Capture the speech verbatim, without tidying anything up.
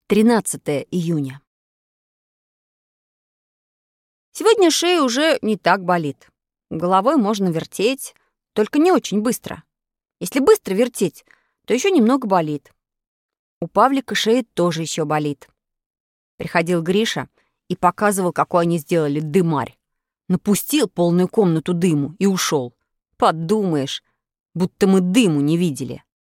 тринадцатое июня. Сегодня шея уже не так болит. Головой можно вертеть, только не очень быстро. Если быстро вертеть, то еще немного болит. У Павлика шея тоже еще болит. Приходил Гриша и показывал, какой они сделали дымарь. Напустил полную комнату дыму и ушел. Подумаешь, будто мы дыму не видели.